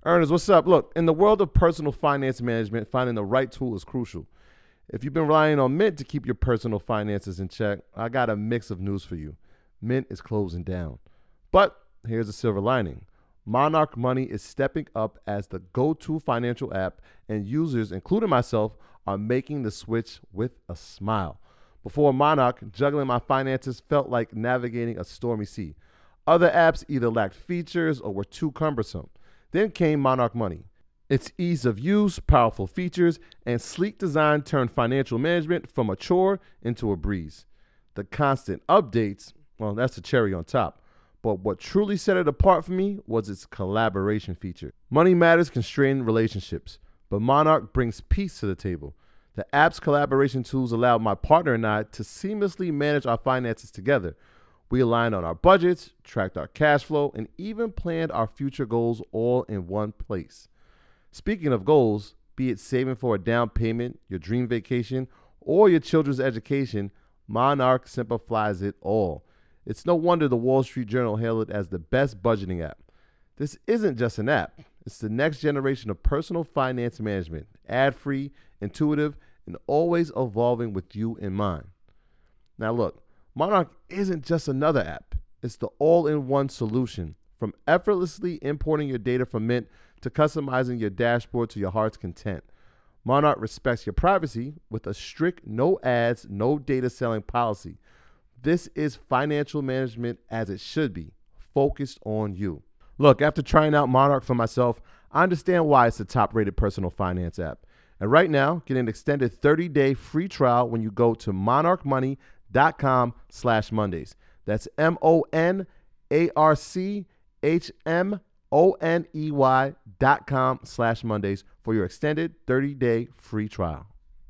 Ernest, what's up? Look, in the world of personal finance management, finding the right tool is crucial. If you've been relying on Mint to keep your personal finances in check, I got a mix of news for you. Mint is closing down. But here's a silver lining. Monarch Money is stepping up as the go-to financial app, and users, including myself, are making the switch with a smile. Before Monarch, juggling my finances felt like navigating a stormy sea. Other apps either lacked features or were too cumbersome. Then came Monarch Money. Its ease of use, powerful features, and sleek design turned financial management from a chore into a breeze. The constant updates, well, that's the cherry on top. But what truly set it apart for me was its collaboration feature. Money matters constrain relationships, but Monarch brings peace to the table. The app's collaboration tools allow my partner and I to seamlessly manage our finances together. We aligned on our budgets, tracked our cash flow, and even planned our future goals all in one place. Speaking of goals, be it saving for a down payment, your dream vacation, or your children's education, Monarch simplifies it all. It's no wonder the Wall Street Journal hailed it as the best budgeting app. This isn't just an app. It's the next generation of personal finance management, ad-free, intuitive, and always evolving with you in mind. Now look, Monarch isn't just another app. It's the all-in-one solution. From effortlessly importing your data from Mint to customizing your dashboard to your heart's content. Monarch respects your privacy with a strict no ads, no data selling policy. This is financial management as it should be, focused on you. Look, after trying out Monarch for myself, I understand why it's the top-rated personal finance app. And right now, get an extended 30-day free trial when you go to monarchmoney.com/Mondays. That's monarchmoney.com/Mondays for your extended 30-day free trial.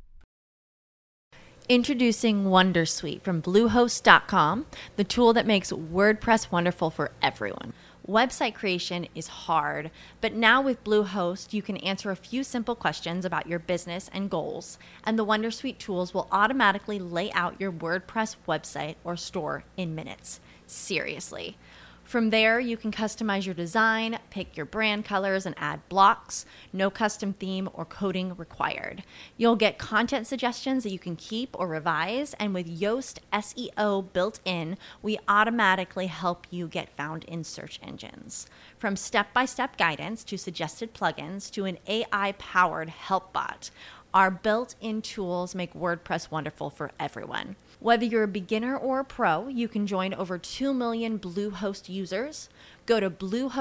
Introducing Wondersuite from Bluehost.com, the tool that makes WordPress wonderful for everyone. Website creation is hard, but now with Bluehost, you can answer a few simple questions about your business and goals, and the Wondersuite tools will automatically lay out your WordPress website or store in minutes. Seriously. From there, you can customize your design, pick your brand colors, and add blocks. No custom theme or coding required. You'll get content suggestions that you can keep or revise, and with Yoast SEO built in, we automatically help you get found in search engines. From step-by-step guidance to suggested plugins to an AI-powered help bot, our built-in tools make WordPress wonderful for everyone. Whether you're a beginner or a pro, you can join over 2 million Bluehost users. Go to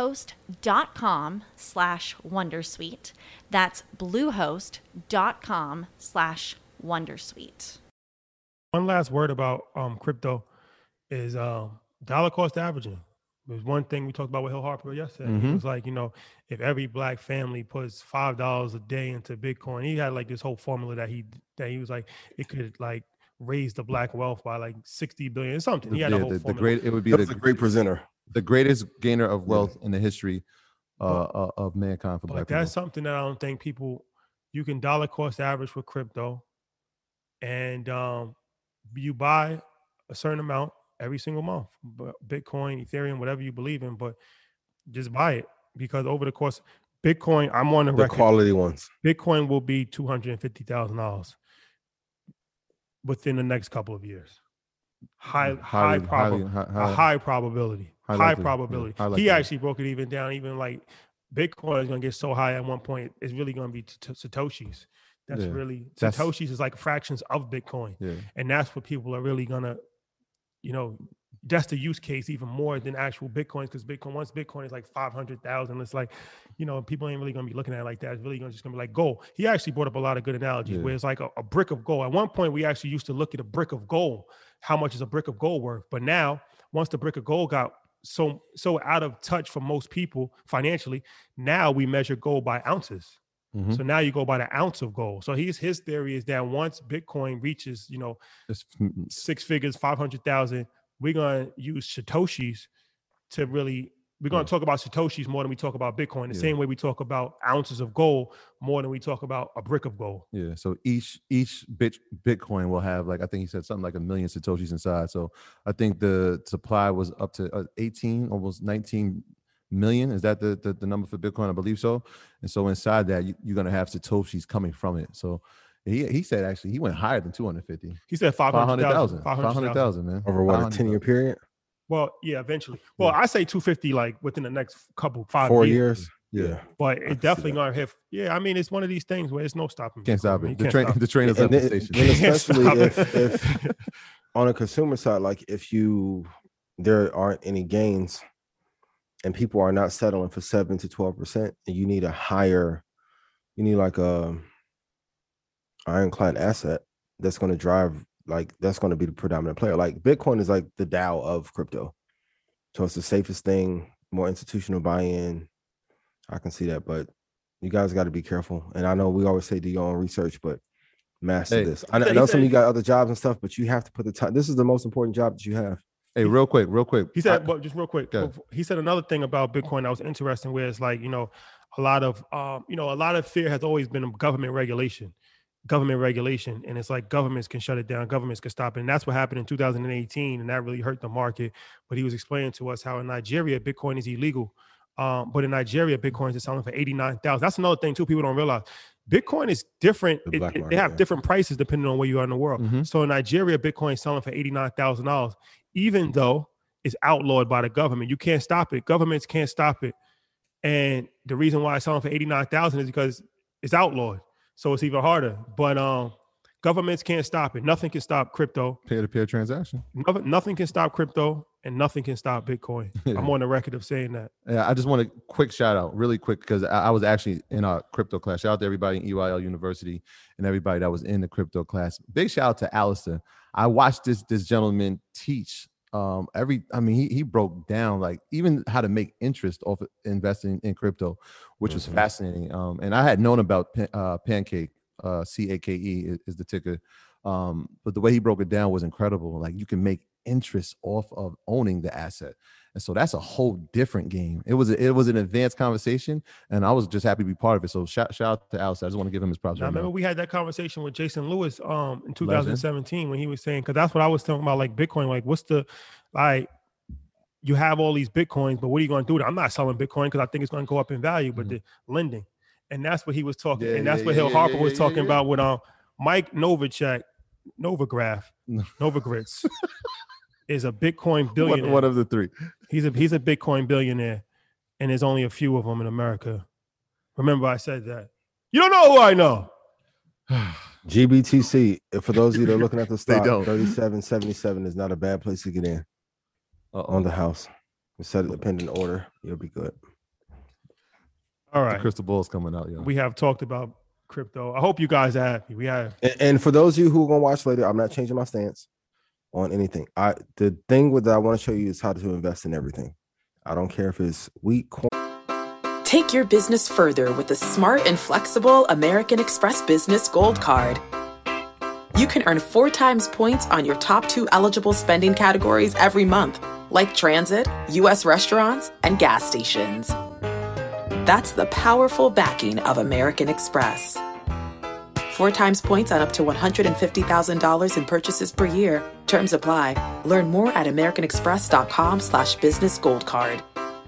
bluehost.com/Wondersuite. That's bluehost.com/Wondersuite. One last word about crypto is dollar cost averaging. There's one thing we talked about with Hill Harper yesterday. It was like, if every black family puts $5 a day into Bitcoin, he had like this whole formula that he was like, it could like raise the black wealth by like 60 billion or something. He had a whole formula. It would be the great presenter, the greatest gainer of wealth in the history of mankind for black people. That's something that I don't think you can dollar cost average with crypto, and you buy a certain amount every single month, Bitcoin, Ethereum, whatever you believe in, but just buy it, because over the course, Bitcoin, I'm on the record, quality ones. Bitcoin will be $250,000 within the next couple of years. High probability. Yeah, He actually broke it even down. Even like Bitcoin is going to get so high at one point, it's really going to be Satoshis. Satoshis is like fractions of Bitcoin. Yeah. And that's what people are really going to, that's the use case even more than actual Bitcoins, because once Bitcoin is like 500,000, it's like, people ain't really going to be looking at it like that. It's really just going to be like gold. He actually brought up a lot of good analogies where it's like a brick of gold. At one point, we actually used to look at a brick of gold. How much is a brick of gold worth? But now, once the brick of gold got so out of touch for most people financially, now we measure gold by ounces. Mm-hmm. So now you go by the ounce of gold. So his theory is that once Bitcoin reaches, 6 figures, 500,000, we're going to use Satoshis to really, we're going to talk about Satoshis more than we talk about Bitcoin. The same way we talk about ounces of gold more than we talk about a brick of gold. Yeah. So each Bitcoin will have, like, I think he said something like 1 million Satoshis inside. So I think the supply was up to 18, almost 19 million. Is that the number for Bitcoin? I believe so. And so inside that, you're going to have Satoshis coming from it. So he said actually he went higher than 250. He said 500,000. 500,000, man. Over what, a 10-year period? Well, yeah, eventually. Well, I say 250 like within the next 4 years. Yeah. But it definitely gonna hit. Yeah, I mean, it's one of these things where it's no stopping. Can't stop it. The train is at the station. And especially if on a consumer side, like if there aren't any gains and people are not settling for 7 to 12%, and you need like a ironclad asset that's going to drive, like that's going to be the predominant player. Like Bitcoin is like the Dow of crypto. So it's the safest thing, more institutional buy-in. I can see that, but you guys got to be careful. And I know we always say do your own research, but master this. I know some of you got other jobs and stuff, but you have to put the time. This is the most important job that you have. Hey, real quick. He said, just real quick. He said another thing about Bitcoin that was interesting, where it's like, a lot of fear has always been government regulation. And it's like governments can shut it down, governments can stop it. And that's what happened in 2018. And that really hurt the market. But he was explaining to us how in Nigeria, Bitcoin is illegal. But in Nigeria, Bitcoin is selling for 89,000. That's another thing too. People don't realize Bitcoin is different. They have different prices depending on where you are in the world. Mm-hmm. So in Nigeria, Bitcoin is selling for $89,000, even though it's outlawed by the government. You can't stop it. Governments can't stop it. And the reason why it's selling for 89,000 is because it's outlawed. So it's even harder. But governments can't stop it. Nothing can stop crypto. Peer-to-peer transaction. Nothing can stop crypto, and nothing can stop Bitcoin. Yeah. I'm on the record of saying that. Yeah, I just want a quick shout out, really quick, because I was actually in our crypto class. Shout out to everybody in EYL University and everybody that was in the crypto class. Big shout out to Alistair. I watched this gentleman teach. He broke down like even how to make interest off of investing in crypto, which was fascinating. And I had known about Pancake. CAKE is the ticker. But the way he broke it down was incredible. Like you can make interest off of owning the asset. And so that's a whole different game. It was an advanced conversation, and I was just happy to be part of it. So shout out to Alice. I just want to give him his props. I remember we had that conversation with Jason Lewis in 2017 when he was saying, because that's what I was talking about, like Bitcoin, like what's the, like you have all these Bitcoins, but what are you going to do? I'm not selling Bitcoin because I think it's going to go up in value, but the lending. And that's what he was talking. And that's what Hill Harper was talking about with Mike Novogratz is a Bitcoin billionaire. One of the three. He's a Bitcoin billionaire, and there's only a few of them in America. Remember, I said that. You don't know who I know. GBTC. For those of you that are looking at the stock, 37.77 is not a bad place to get in. On the house. Set it pending order. You'll be good. All right. The crystal ball's coming out, We have talked about crypto. I hope you guys are happy. We have. And for those of you who are going to watch later, I'm not changing my stance on anything. The thing that I want to show you is how to invest in everything. I don't care if it's wheat, corn. Take your business further with the smart and flexible American Express Business Gold Card. You can earn 4 times points on your top 2 eligible spending categories every month, like transit, U.S. restaurants, and gas stations. That's the powerful backing of American Express. 4 times points on up to $150,000 in purchases per year. Terms apply. Learn more at americanexpress.com/business gold card.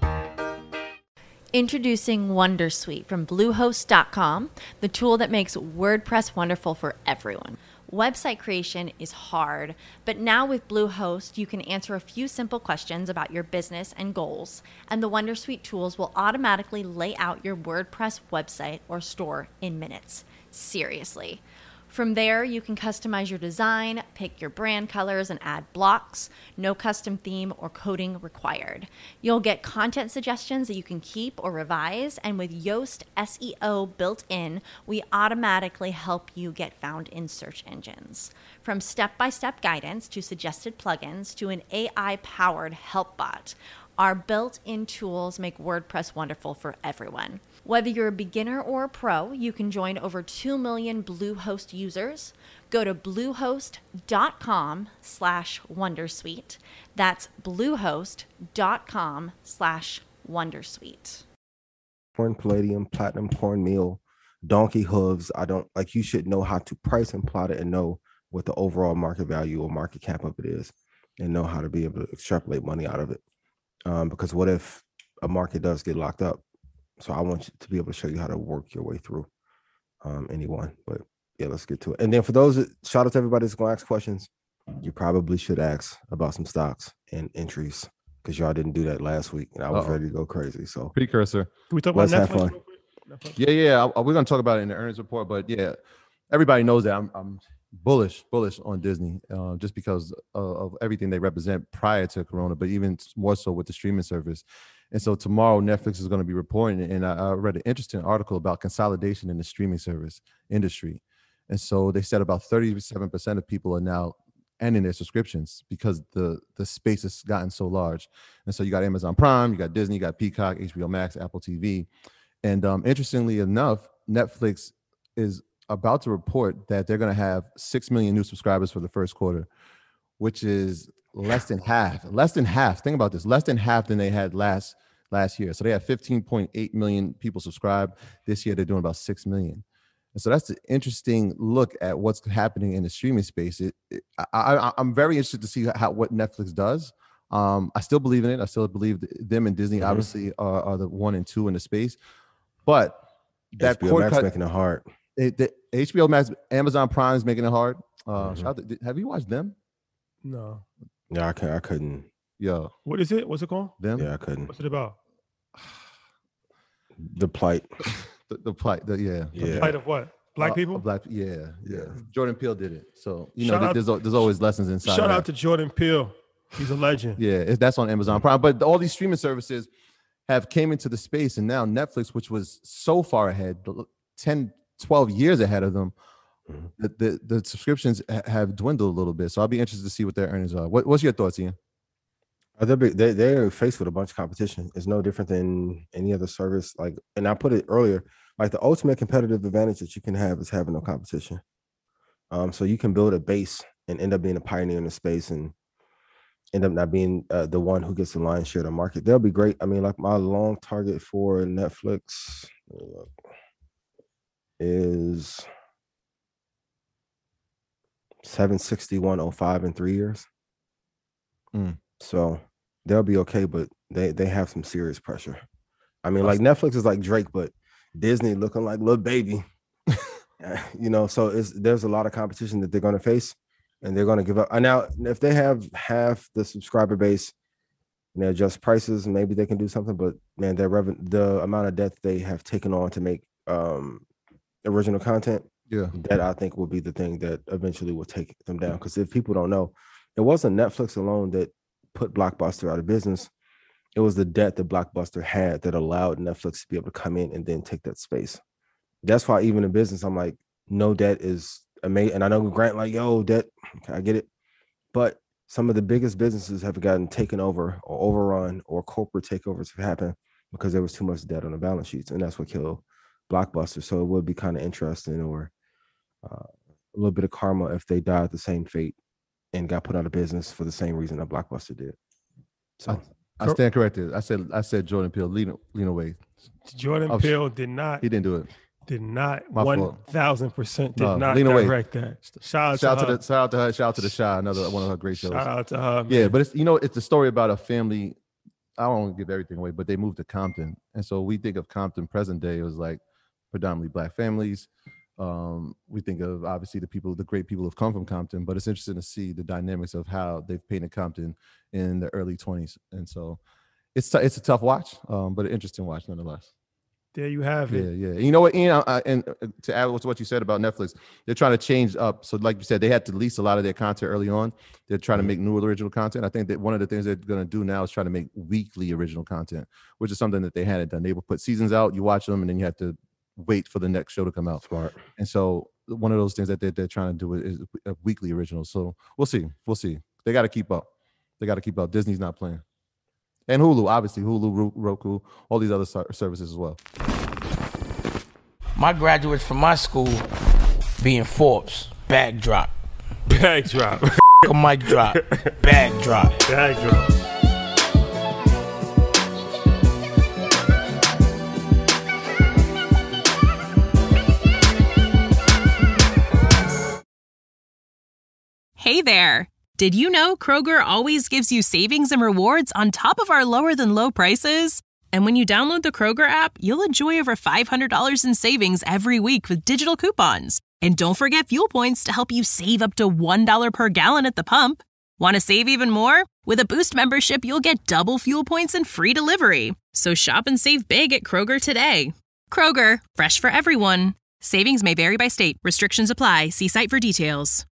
Introducing Wondersuite from Bluehost.com, the tool that makes WordPress wonderful for everyone. Website creation is hard, but now with Bluehost, you can answer a few simple questions about your business and goals, and the Wondersuite tools will automatically lay out your WordPress website or store in minutes. Seriously. From there, you can customize your design, pick your brand colors, and add blocks. No custom theme or coding required. You'll get content suggestions that you can keep or revise, and with Yoast SEO built in, we automatically help you get found in search engines. From step-by-step guidance to suggested plugins to an AI-powered help bot, our built-in tools make WordPress wonderful for everyone. Whether you're a beginner or a pro, you can join over 2 million Bluehost users. Go to bluehost.com/wondersuite. That's bluehost.com/wondersuite. Corn palladium, platinum cornmeal, donkey hooves. You should know how to price and plot it and know what the overall market value or market cap of it is and know how to be able to extrapolate money out of it. Because what if a market does get locked up. So I want you to be able to show you how to work your way through anyone. But yeah, let's get to it. And then for those, shout out to everybody that's going to ask questions. You probably should ask about some stocks and entries because y'all didn't do that last week, and I was ready to go crazy. So precursor. Can we talk about Netflix? Yeah. We're gonna talk about it in the earnings report, but yeah, everybody knows that I'm bullish on Disney, just because of everything they represent prior to Corona, but even more so with the streaming service. And so tomorrow Netflix is going to be reporting, and I read an interesting article about consolidation in the streaming service industry. And so they said about 37% of people are now ending their subscriptions because the space has gotten so large. And so you got Amazon Prime, you got Disney, you got Peacock, HBO Max, Apple TV. And interestingly enough, Netflix is about to report that they're going to have 6 million new subscribers for the first quarter, which is less than half. Think about this, less than half than they had last year. So they had 15.8 million people subscribed. This year, they're doing about 6 million. And so that's an interesting look at what's happening in the streaming space. I'm very interested to see what Netflix does. I still believe in it. I still believe them and Disney obviously are the 1 and 2 in the space. But that HBO Max making it hard. The HBO Max, Amazon Prime is making it hard. Have you watched them? No. Yeah, I couldn't. Yeah. What is it? What's it called? Them? Yeah, I couldn't. What's it about? The plight. The plight. The plight of what? Black people? Yeah. Jordan Peele did it. So, there's always lessons inside. Shout out to Jordan Peele. He's a legend. Yeah, that's on Amazon Prime. But all these streaming services have came into the space, and now Netflix, which was so far ahead, 10, 12 years ahead of them, the subscriptions have dwindled a little bit. So I'll be interested to see what their earnings are. What's your thoughts, Ian? They're faced with a bunch of competition. It's no different than any other service. Like, and I put it earlier, like the ultimate competitive advantage that you can have is having no competition. So you can build a base and end up being a pioneer in the space and end up not being the one who gets the lion's share of the market. They'll be great. I mean, like my long target for Netflix is 761.05 in 3 years. So they'll be okay, but they have some serious pressure. I mean, like Netflix is like Drake, but Disney looking like Lil Baby. So there's a lot of competition that they're going to face, and they're going to give up. And now, if they have half the subscriber base and they adjust prices, maybe they can do something. But man, the amount of debt they have taken on to make original content, that I think will be the thing that eventually will take them down. Because if people don't know, it wasn't Netflix alone that put Blockbuster out of business. It was the debt that Blockbuster had that allowed Netflix to be able to come in and then take that space. That's why even in business, I'm like, no debt is amazing. And I know Grant like, yo, debt, I get it. But some of the biggest businesses have gotten taken over or overrun, or corporate takeovers have happened because there was too much debt on the balance sheets. And that's what killed Blockbuster. So it would be kind of interesting, or a little bit of karma if they died the same fate and got put out of business for the same reason that Blockbuster did. So I stand corrected. I said Jordan Peele, lean away. Jordan Peele did not. He didn't do it. Did not. 1,000% did not direct that. Shout out to her. Shout out to the Shy, another one of her great shows. Shout out to her. Man. Yeah, but it's a story about a family. I don't want to give everything away, but they moved to Compton, and so we think of Compton present day. It was like predominantly Black families. We think of obviously the great people who've come from Compton, but it's interesting to see the dynamics of how they've painted Compton in the early 20s. And so it's a tough watch, but an interesting watch nonetheless. There you have it. Yeah. You know what, Ian, and to add to what you said about Netflix, they're trying to change up. So like you said, they had to lease a lot of their content early on. They're trying to make new original content. I think that one of the things they're going to do now is try to make weekly original content, which is something that they hadn't done. They would put seasons out, you watch them, and then you have to wait for the next show to come out. Smart. And so one of those things that they're trying to do is a weekly original. So we'll see. They got to keep up. Disney's not playing. And Hulu, obviously, Roku, all these other services as well. My graduates from my school being Forbes, bag drop. A mic drop, bag drop. Hey there. Did you know Kroger always gives you savings and rewards on top of our lower than low prices? And when you download the Kroger app, you'll enjoy over $500 in savings every week with digital coupons. And don't forget fuel points to help you save up to $1 per gallon at the pump. Want to save even more? With a Boost membership, you'll get double fuel points and free delivery. So shop and save big at Kroger today. Kroger, fresh for everyone. Savings may vary by state. Restrictions apply. See site for details.